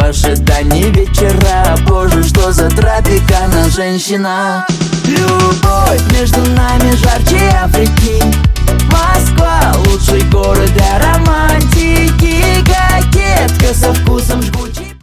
ожидании вечера. Боже, что за тропикальная женщина. Любовь между нами жарче